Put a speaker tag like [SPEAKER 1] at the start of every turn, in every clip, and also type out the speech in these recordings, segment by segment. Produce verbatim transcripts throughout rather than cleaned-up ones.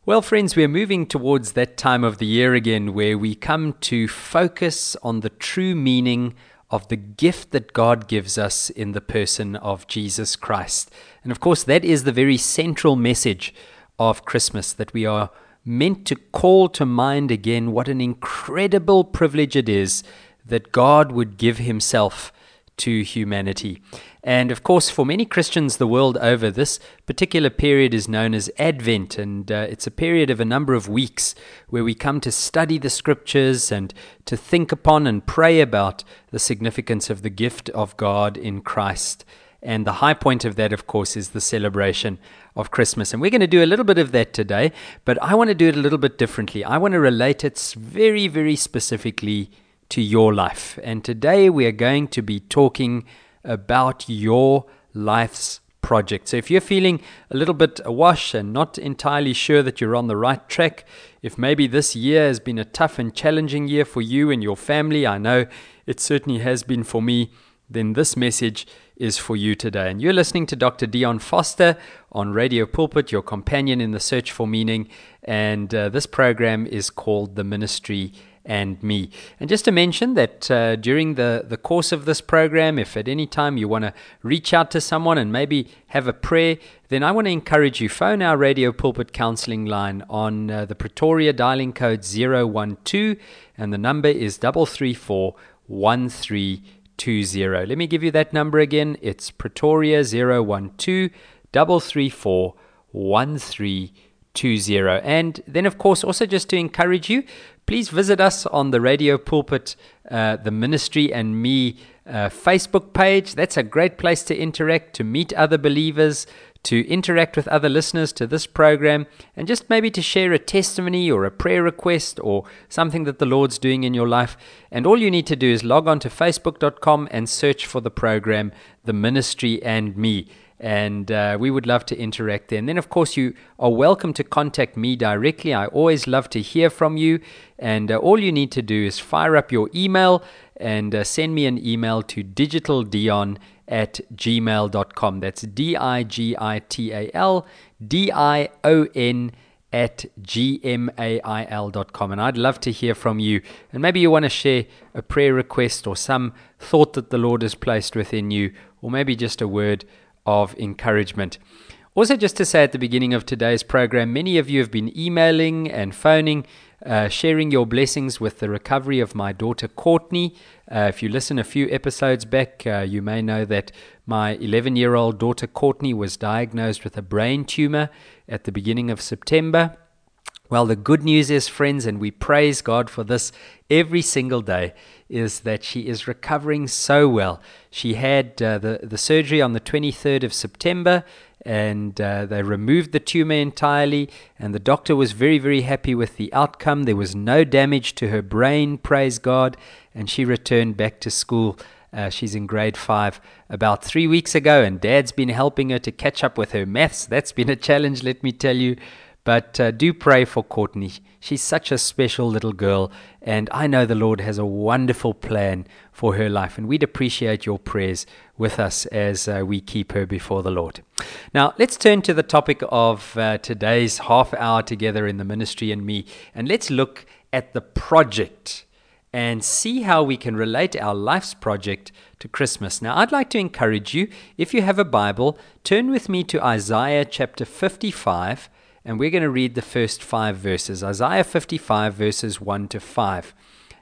[SPEAKER 1] Well, friends, we're moving towards that time of the year again where we come to focus on the true meaning of the gift that God gives us in the person of Jesus Christ. And of course, that is the very central message of Christmas, that we are meant to call to mind again what an incredible privilege it is that God would give himself to humanity. And of course, for many Christians the world over, this particular period is known as Advent, and uh, it's a period of a number of weeks where we come to study the scriptures and to think upon and pray about the significance of the gift of God in Christ. And the high point of that, of course, is the celebration of Christmas. And we're going to do a little bit of that today, but I want to do it a little bit differently. I want to relate it very, very specifically to your life. And today we are going to be talking about your life's project. So if you're feeling a little bit awash and not entirely sure that you're on the right track, if maybe this year has been a tough and challenging year for you and your family, I know it certainly has been for me, then this message is for you today. And you're listening to Doctor Dion Foster on Radio Pulpit, your companion in the search for meaning. And uh, this program is called The Ministry and Me. And just to mention that uh, during the, the course of this program, if at any time you want to reach out to someone and maybe have a prayer, then I want to encourage you, phone our Radio Pulpit counseling line on uh, the Pretoria dialing code zero one two, and the number is three three four, one three two zero. Let me give you that number again. It's Pretoria zero one two, three three four, one three two zero. And then, of course, also just to encourage you, please visit us on the Radio Pulpit, uh, the Ministry and Me uh, Facebook page. That's a great place to interact, to meet other believers, to interact with other listeners to this program, and just maybe to share a testimony or a prayer request or something that the Lord's doing in your life. And all you need to do is log on to facebook dot com and search for the program, The Ministry and Me. And uh, we would love to interact there. And then, of course, you are welcome to contact me directly. I always love to hear from you. And uh, all you need to do is fire up your email and uh, send me an email to digitaldion at gmail dot com. That's D I G I T A L D I O N at G M A I L dot com. And I'd love to hear from you. And maybe you want to share a prayer request or some thought that the Lord has placed within you, or maybe just a word of encouragement. Also, just to say at the beginning of today's program, many of you have been emailing and phoning, uh, sharing your blessings with the recovery of my daughter Courtney. Uh, if you listen a few episodes back, uh, you may know that my eleven-year-old daughter Courtney was diagnosed with a brain tumor at the beginning of September. Well, the good news is, friends, and we praise God for this every single day, is that she is recovering so well. She had uh, the, the surgery on the twenty-third of September, and uh, they removed the tumor entirely, and the doctor was very, very happy with the outcome. There was no damage to her brain, praise God, and she returned back to school. Uh, she's in grade five about three weeks ago, and Dad's been helping her to catch up with her maths. That's been a challenge, let me tell you. But uh, do pray for Courtney. She's such a special little girl, and I know the Lord has a wonderful plan for her life, and we'd appreciate your prayers with us as uh, we keep her before the Lord. Now, let's turn to the topic of uh, today's half hour together in the Ministry and Me, and let's look at the project and see how we can relate our life's project to Christmas. Now, I'd like to encourage you, if you have a Bible, turn with me to Isaiah chapter fifty-five, and we're going to read the first five verses. Isaiah fifty-five, verses one to five.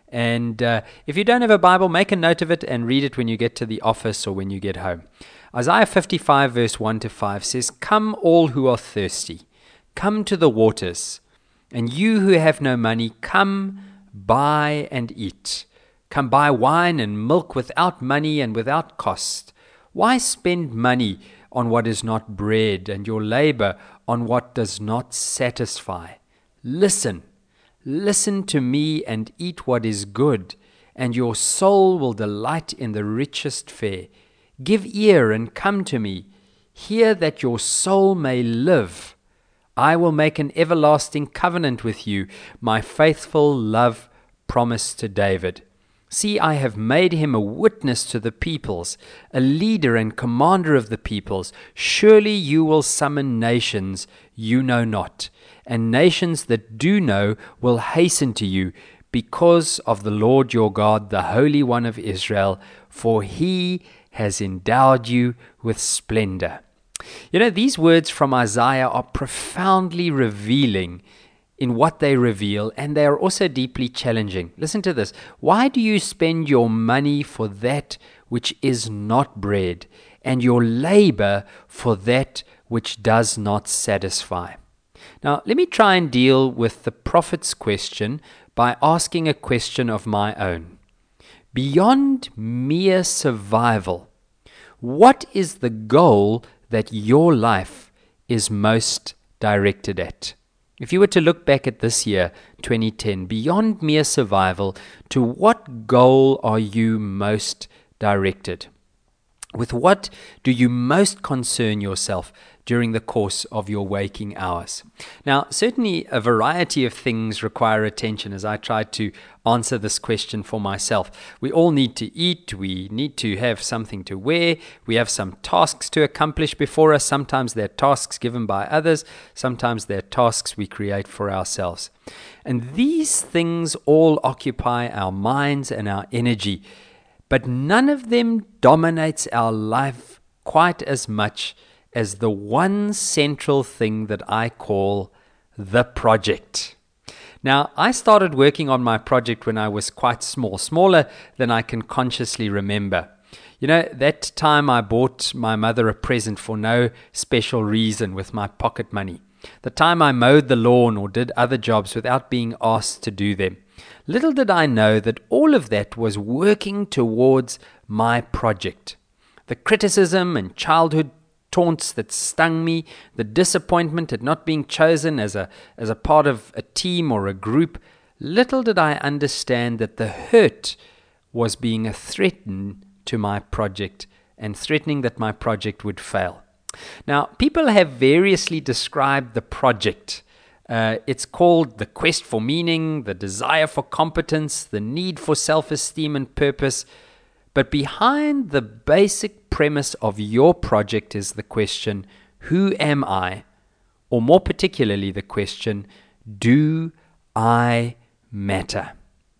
[SPEAKER 1] And uh, if you don't have a Bible, make a note of it and read it when you get to the office or when you get home. Isaiah fifty-five, verse one to five says, "Come all who are thirsty, come to the waters, and you who have no money, come buy and eat. Come buy wine and milk without money and without cost. Why spend money on what is not bread, and your labor on what does not satisfy? Listen, listen to me and eat what is good, and your soul will delight in the richest fare. Give ear and come to me. Hear that your soul may live. I will make an everlasting covenant with you, my faithful love promised to David. See, I have made him a witness to the peoples, a leader and commander of the peoples. Surely you will summon nations you know not, and nations that do know will hasten to you, because of the Lord your God, the Holy One of Israel, for he has endowed you with splendor. You know, these words from Isaiah are profoundly revealing in what they reveal, and they are also deeply challenging. Listen to this. Why do you spend your money for that which is not bread, and your labor for that which does not satisfy? Now, let me try and deal with the prophet's question by asking a question of my own. Beyond mere survival, what is the goal that your life is most directed at? If you were to look back at this year, twenty ten, beyond mere survival, to what goal are you most directed? With what do you most concern yourself during the course of your waking hours? Now, certainly a variety of things require attention as I try to answer this question for myself. We all need to eat, we need to have something to wear, we have some tasks to accomplish before us. Sometimes they're tasks given by others, sometimes they're tasks we create for ourselves. And these things all occupy our minds and our energy, but none of them dominates our life quite as much as the one central thing that I call the project. Now, I started working on my project when I was quite small, smaller than I can consciously remember. You know, that time I bought my mother a present for no special reason with my pocket money. The time I mowed the lawn or did other jobs without being asked to do them. Little did I know that all of that was working towards my project. The criticism and childhood taunts that stung me, the disappointment at not being chosen as a as a part of a team or a group, little did I understand that the hurt was being a threat to my project and threatening that my project would fail. Now, people have variously described the project. Uh, it's called the quest for meaning, the desire for competence, the need for self-esteem and purpose. But behind the basic premise of your project is the question, who am I? Or more particularly the question, do I matter?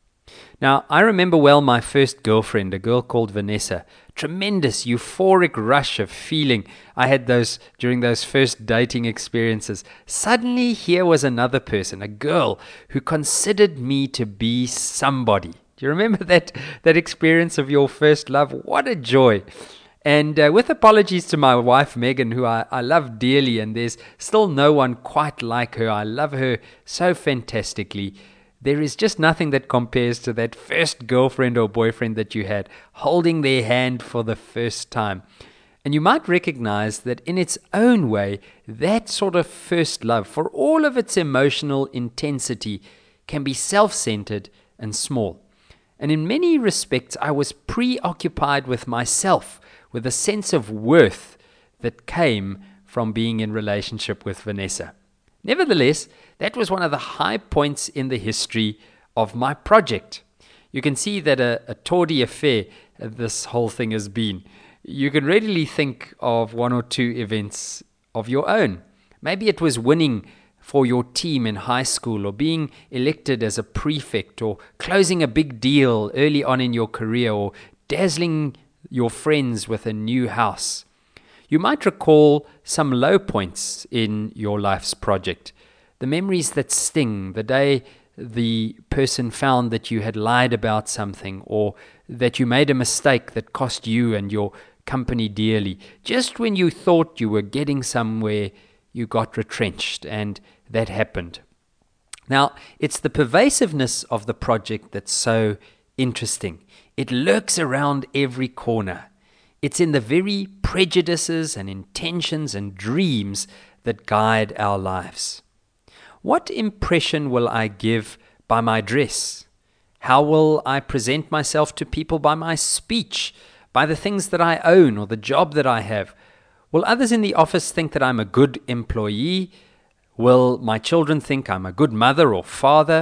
[SPEAKER 1] Now, I remember well my first girlfriend, a girl called Vanessa. Tremendous, euphoric rush of feeling I had those during those first dating experiences. Suddenly here was another person, a girl who considered me to be somebody. Do you remember that that experience of your first love? What a joy. And uh, with apologies to my wife, Megan, who I, I love dearly, and there's still no one quite like her. I love her so fantastically. There is just nothing that compares to that first girlfriend or boyfriend that you had, holding their hand for the first time. And you might recognize that in its own way, that sort of first love, for all of its emotional intensity, can be self-centered and small. And in many respects, I was preoccupied with myself, with a sense of worth that came from being in relationship with Vanessa. Nevertheless, that was one of the high points in the history of my project. You can see that a, a tawdry affair this whole thing has been. You can readily think of one or two events of your own. Maybe it was winning for your team in high school, or being elected as a prefect, or closing a big deal early on in your career, or dazzling your friends with a new house. You might recall some low points in your life's project. The memories that sting, the day the person found that you had lied about something, or that you made a mistake that cost you and your company dearly. Just when you thought you were getting somewhere, you got retrenched, and that happened. Now, it's the pervasiveness of the project that's so interesting. It lurks around every corner. It's in the very prejudices and intentions and dreams that guide our lives. What impression will I give by my dress? How will I present myself to people by my speech, by the things that I own or the job that I have? Will others in the office think that I'm a good employee? Will my children think I'm a good mother or father?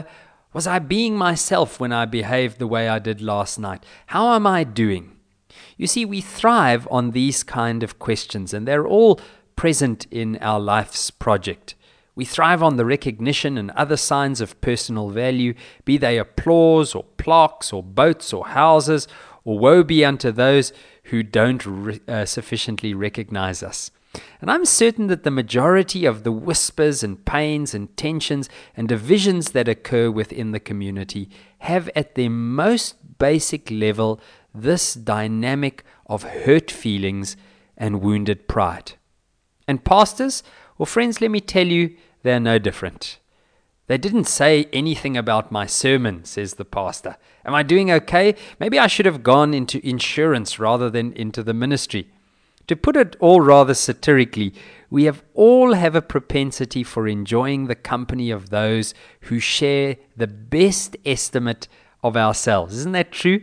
[SPEAKER 1] Was I being myself when I behaved the way I did last night? How am I doing? You see, we thrive on these kind of questions, and they're all present in our life's project. We thrive on the recognition and other signs of personal value, be they applause or plaques or boats or houses, or woe be unto those who don't re- uh, sufficiently recognize us. And I'm certain that the majority of the whispers and pains and tensions and divisions that occur within the community have at their most basic level this dynamic of hurt feelings and wounded pride. And pastors, well, friends, let me tell you, they're no different. They didn't say anything about my sermon, says the pastor. Am I doing okay? Maybe I should have gone into insurance rather than into the ministry. To put it all rather satirically, we have all have a propensity for enjoying the company of those who share the best estimate of ourselves. Isn't that true?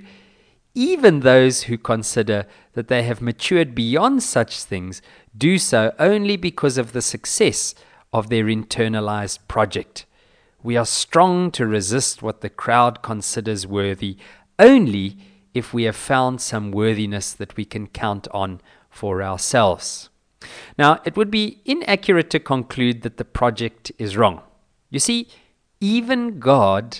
[SPEAKER 1] Even those who consider that they have matured beyond such things do so only because of the success of their internalized project. We are strong to resist what the crowd considers worthy only if we have found some worthiness that we can count on for ourselves. Now, it would be inaccurate to conclude that the project is wrong. You see, even God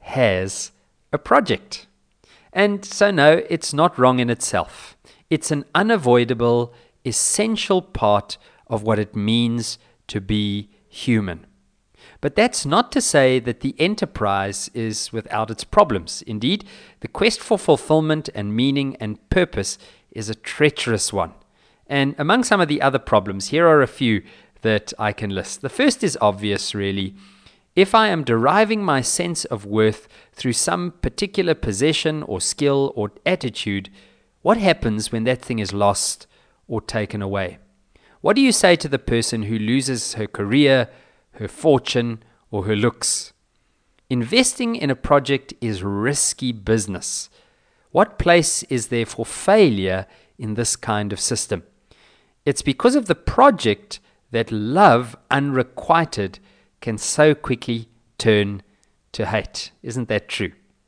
[SPEAKER 1] has a project. And so no, it's not wrong in itself. It's an unavoidable, essential part of what it means to be human. But that's not to say that the enterprise is without its problems. Indeed, the quest for fulfillment and meaning and purpose is a treacherous one. And among some of the other problems, here are a few that I can list. The first is obvious, really. If I am deriving my sense of worth through some particular possession or skill or attitude, what happens when that thing is lost or taken away? What do you say to the person who loses her career, her fortune, or her looks? Investing in a project is risky business. What place is there for failure in this kind of system? It's because of the project that love unrequited can so quickly turn to hate. Isn't that true?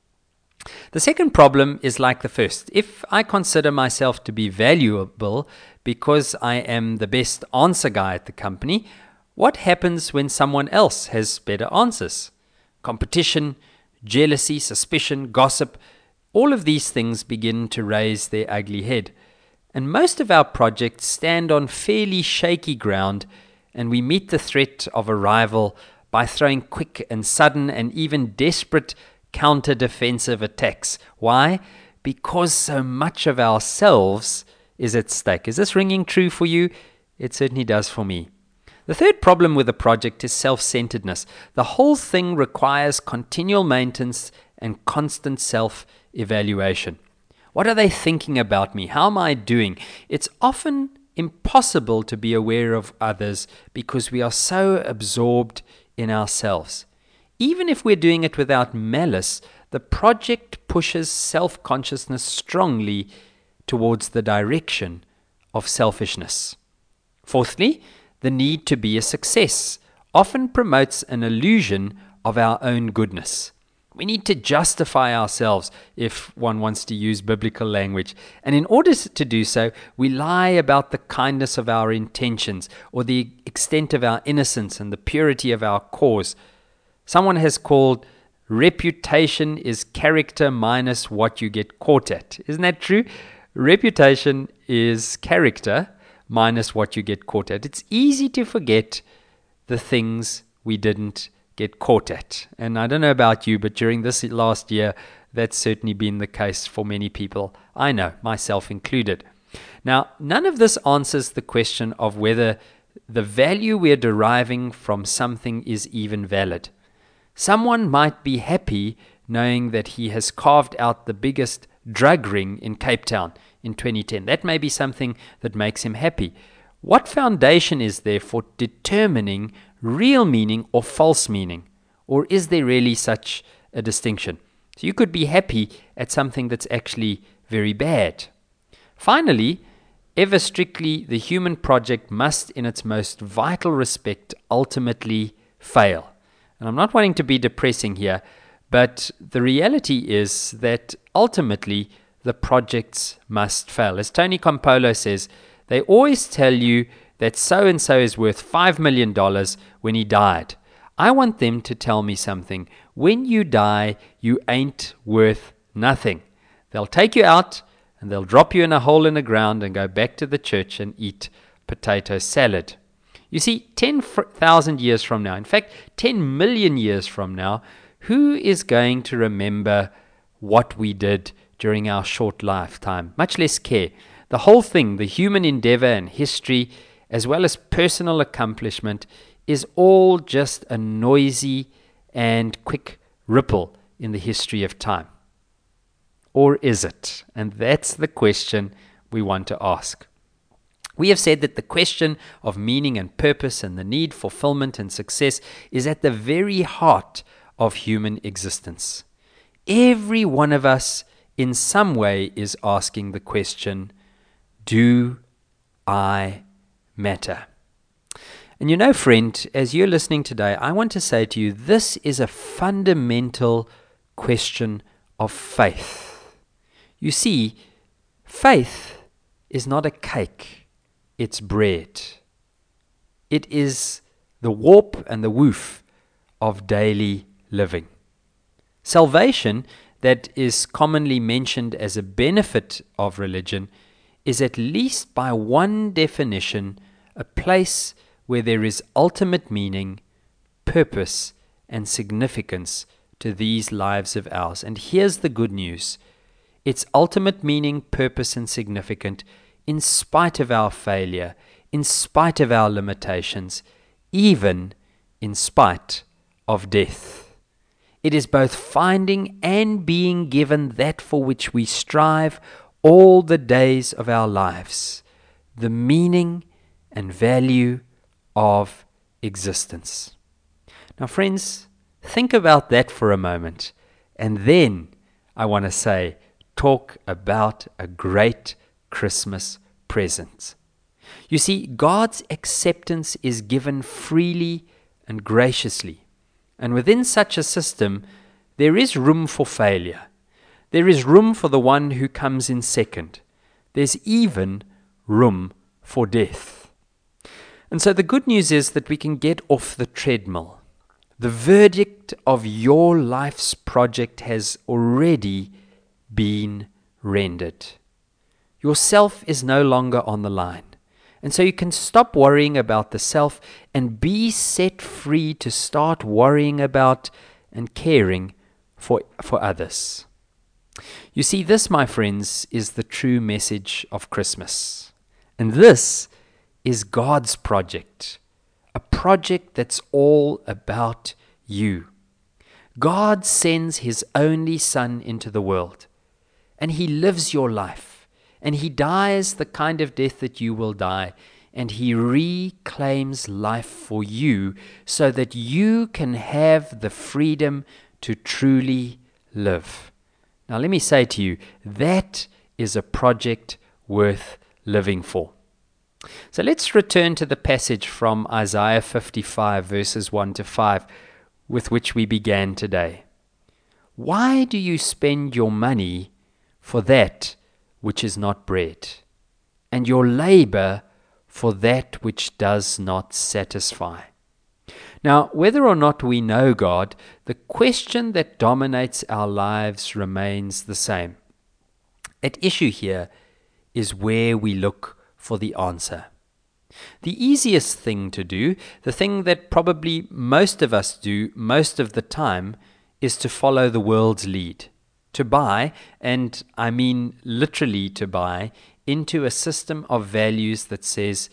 [SPEAKER 1] The second problem is like the first. If I consider myself to be valuable because I am the best answer guy at the company, what happens when someone else has better answers? Competition, jealousy, suspicion, gossip, all of these things begin to raise their ugly head. And most of our projects stand on fairly shaky ground, and we meet the threat of a rival by throwing quick and sudden and even desperate counter-defensive attacks. Why? Because so much of ourselves is at stake. Is this ringing true for you? It certainly does for me. The third problem with the project is self-centeredness. The whole thing requires continual maintenance and constant self-evaluation. What are they thinking about me? How am I doing? It's often impossible to be aware of others because we are so absorbed in ourselves. Even if we're doing it without malice, the project pushes self-consciousness strongly towards the direction of selfishness. Fourthly, the need to be a success often promotes an illusion of our own goodness. We need to justify ourselves, if one wants to use biblical language. And in order to do so, we lie about the kindness of our intentions or the extent of our innocence and the purity of our cause. Someone has called reputation is character minus what you get caught at. Isn't that true? Reputation is character minus what you get caught at. It's easy to forget the things we didn't get caught at. And I don't know about you, but during this last year, that's certainly been the case for many people. I know, myself included. Now, none of this answers the question of whether the value we're deriving from something is even valid. Someone might be happy knowing that he has carved out the biggest drug ring in Cape Town in twenty ten. That may be something that makes him happy. What foundation is there for determining real meaning or false meaning? Or is there really such a distinction? So you could be happy at something that's actually very bad. Finally, ever strictly, the human project must, in its most vital respect, ultimately fail. And I'm not wanting to be depressing here, But the reality is that ultimately the projects must fail. As Tony Campolo says, they always tell you that so-and-so is worth five million dollars when he died. I want them to tell me something. When you die, you ain't worth nothing. They'll take you out and they'll drop you in a hole in the ground and go back to the church and eat potato salad. You see, ten thousand years from now, in fact, ten million years from now, who is going to remember what we did during our short lifetime? Much less care. The whole thing, the human endeavor and history, as well as personal accomplishment, is all just a noisy and quick ripple in the history of time. Or is it? And that's the question we want to ask. We have said that the question of meaning and purpose and the need for fulfillment and success is at the very heart of human existence. Every one of us in some way is asking the question, do I matter? And you know, friend, as you're listening today, I want to say to you, this is a fundamental question of faith. You see, faith is not a cake, it's bread. It is the warp and the woof of daily living. Salvation, that is commonly mentioned as a benefit of religion, is at least by one definition a place where there is ultimate meaning, purpose, and significance to these lives of ours. And here's the good news. It's ultimate meaning, purpose, and significant in spite of our failure, in spite of our limitations, even in spite of death. It is both finding and being given that for which we strive all the days of our lives, the meaning and value of existence. Now, friends, think about that for a moment, and then I want to say, talk about a great Christmas present. You see, God's acceptance is given freely and graciously. And within such a system, there is room for failure. There is room for the one who comes in second. There's even room for death. And so the good news is that we can get off the treadmill. The verdict of your life's project has already been rendered. Your self is no longer on the line. And so you can stop worrying about the self and be set free to start worrying about and caring for, for others. You see, this, my friends, is the true message of Christmas. And this is God's project, a project that's all about you. God sends His only Son into the world, and He lives your life. And He dies the kind of death that you will die. And He reclaims life for you so that you can have the freedom to truly live. Now let me say to you, that is a project worth living for. So let's return to the passage from Isaiah fifty-five, verses one to five, with which we began today. Why do you spend your money for that which is not bread, and your labor for that which does not satisfy? Now, whether or not we know God, the question that dominates our lives remains the same. At issue here is where we look for the answer. The easiest thing to do, the thing that probably most of us do most of the time, is to follow the world's lead. To buy, and I mean literally to buy, into a system of values that says,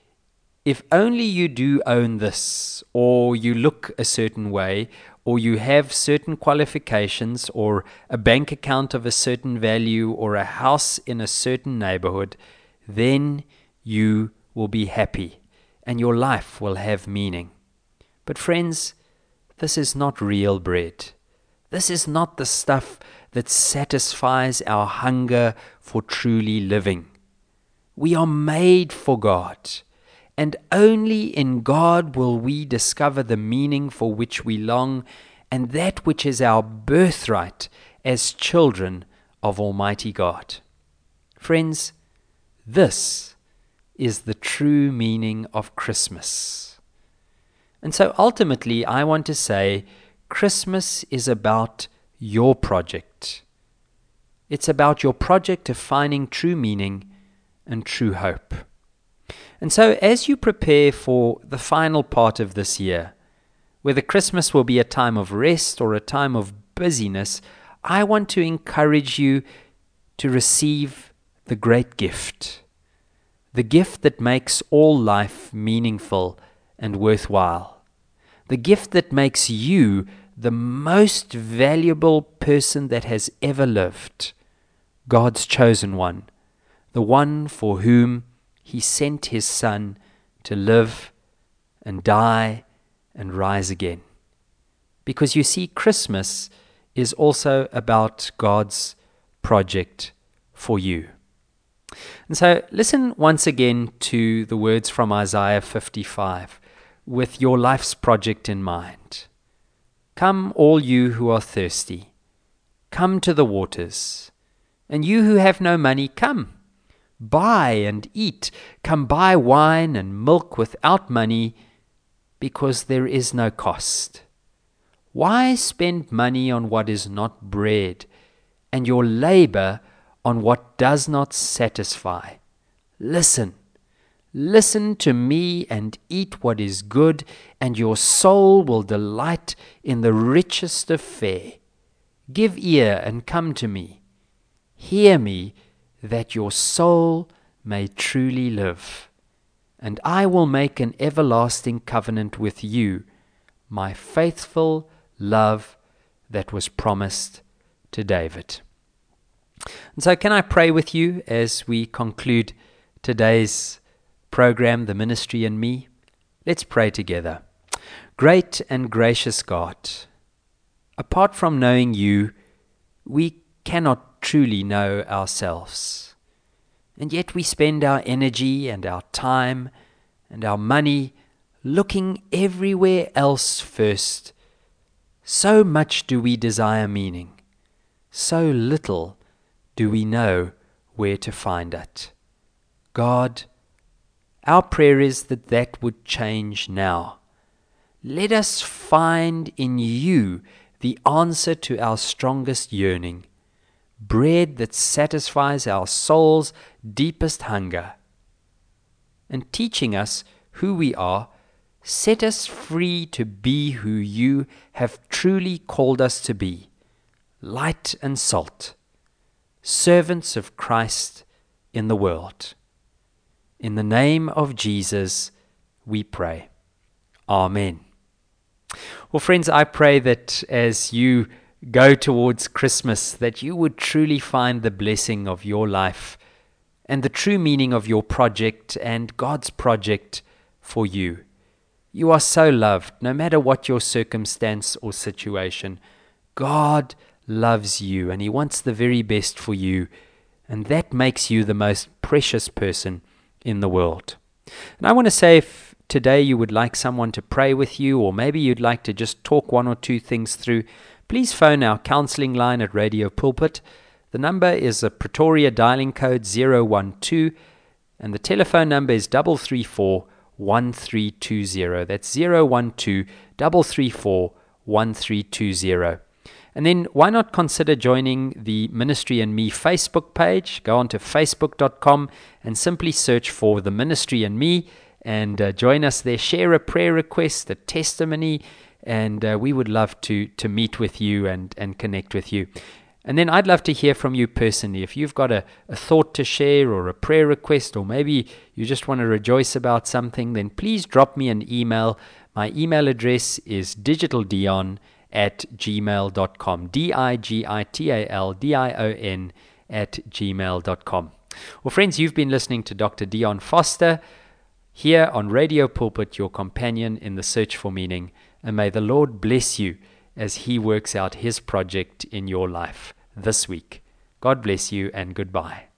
[SPEAKER 1] if only you do own this, or you look a certain way, or you have certain qualifications, or a bank account of a certain value, or a house in a certain neighborhood, then you will be happy, and your life will have meaning. But friends, this is not real bread. This is not the stuff that satisfies our hunger for truly living. We are made for God, and only in God will we discover the meaning for which we long, and that which is our birthright as children of Almighty God. Friends, this is the true meaning of Christmas. And so ultimately, I want to say Christmas is about your project. It's about your project of finding true meaning and true hope. And so as you prepare for the final part of this year, whether Christmas will be a time of rest or a time of busyness, I want to encourage you to receive the great gift, the gift that makes all life meaningful and worthwhile, the gift that makes you the most valuable person that has ever lived, God's chosen one, the one for whom He sent His Son to live and die and rise again. Because you see, Christmas is also about God's project for you. And so listen once again to the words from Isaiah fifty-five with your life's project in mind. Come, all you who are thirsty, come to the waters, and you who have no money, come, buy and eat. Come buy wine and milk without money, because there is no cost. Why spend money on what is not bread, and your labor on what does not satisfy? Listen, listen to me and eat what is good, and your soul will delight in the richest of fare. Give ear and come to me. Hear me, that your soul may truly live. And I will make an everlasting covenant with you, my faithful love that was promised to David. And so can I pray with you as we conclude today's program, The Ministry and Me? Let's pray together. Great and gracious God, apart from knowing you, we cannot truly know ourselves. And yet we spend our energy and our time and our money looking everywhere else first. So much do we desire meaning, so little do we know where to find it. God, our prayer is that that would change now. Let us find in you the answer to our strongest yearning, bread that satisfies our soul's deepest hunger. And teaching us who we are, set us free to be who you have truly called us to be, light and salt, servants of Christ in the world. In the name of Jesus, we pray. Amen. Well, friends, I pray that as you go towards Christmas, that you would truly find the blessing of your life and the true meaning of your project and God's project for you. You are so loved, no matter what your circumstance or situation. God loves you, and He wants the very best for you, and that makes you the most precious person in the world. And I want to say, if today you would like someone to pray with you, or maybe you'd like to just talk one or two things through, please phone our counseling line at Radio Pulpit. The number is a Pretoria dialing code zero one two, and the telephone number is three three four, one three two zero. That's zero one two, three three four, one three two zero. And then why not consider joining the Ministry and Me Facebook page? Go on to facebook dot com and simply search for The Ministry and Me, and uh, join us there. Share a prayer request, a testimony, and uh, we would love to to meet with you and, and connect with you. And then I'd love to hear from you personally. If you've got a, a thought to share or a prayer request, or maybe you just want to rejoice about something, then please drop me an email. My email address is digitaldion at gmail dot com. D I G I T A L D I O N at gmail dot com. Well, friends, you've been listening to Doctor Dion Foster here on Radio Pulpit, your companion in the search for meaning. And may the Lord bless you as He works out His project in your life this week. God bless you, and goodbye.